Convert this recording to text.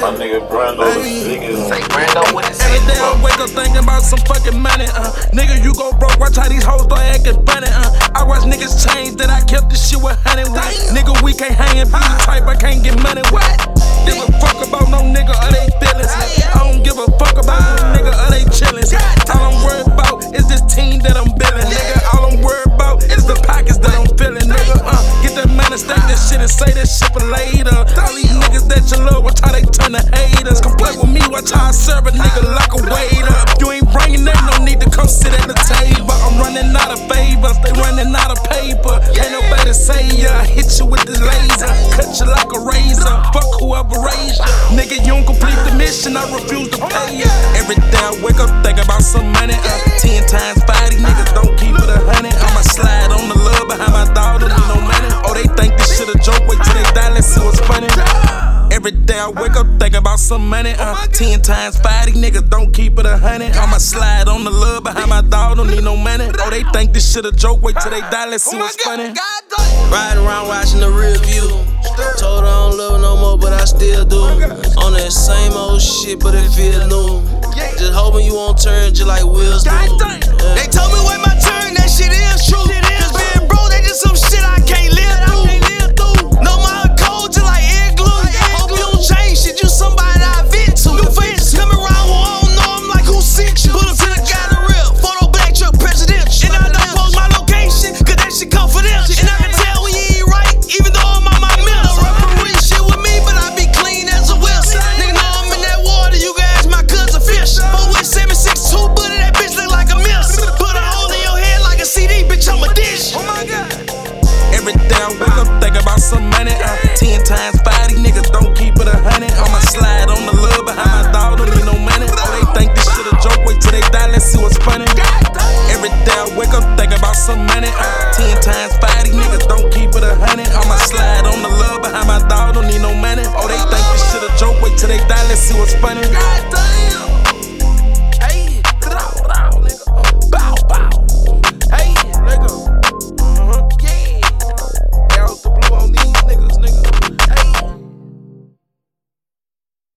My nigga Brando the biggest. Say Brando with his Every day I wake up thinking about some fucking money, Nigga, you go broke, watch how these hoes start acting funny, I watch niggas change, then I kept this shit with 100 with. Nigga, we can't hang and be the type, I can't get money with. Give a fuck about no nigga or they feelings. I don't give a fuck about no nigga or they chillin'. All I'm worried about is this team that I'm building, nigga. All I'm worried about is the pockets that I'm filling, nigga. Get that money, stack that shit and say that shit for later. All these niggas that you love, watch how they turn to haters. Come play with me, watch how I serve a nigga like a waiter. You ain't bringing that, no need to come sit at the table. I'm running out of favors, they running out of paper. Ain't nobody say ya, I hit you with this laser, cut you like a razor. Fuck whoever raised you, nigga. You don't complete the mission, I refuse to pay you. Every day I wake up thinking about some money. 10 times 5, these niggas don't keep it 100. I'ma slide on the love behind my dog, don't need no money. Oh, they think this shit a joke, wait till they die, let's see what's funny. Every day I wake up thinking about some money. 10 times 5, these niggas don't keep it 100. I'ma slide on the love behind my dog, don't need no money. Oh, they think this shit a joke, wait till they die, let's see what's funny. Riding around watching the rear view. Told her I don't love her no more, but I still do. On that same old shit, but it feel new. Just hoping you won't turn just like wheels do. They told me